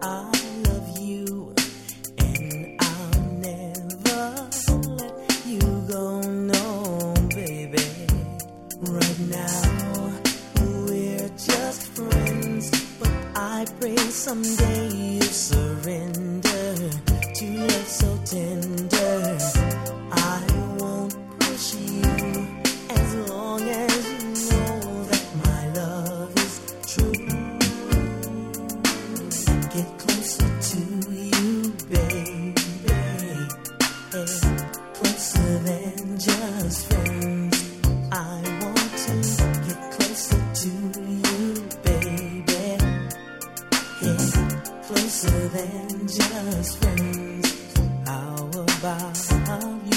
I love you, and I'll never let you go, no, baby. Right now, we're just friends, but I pray someday you surrender to love so tender. I won't push you as long as you know that my love is true. Get closer to you, baby, closer than just friends. I want to get closer to you, baby, closer than just friends. How about you?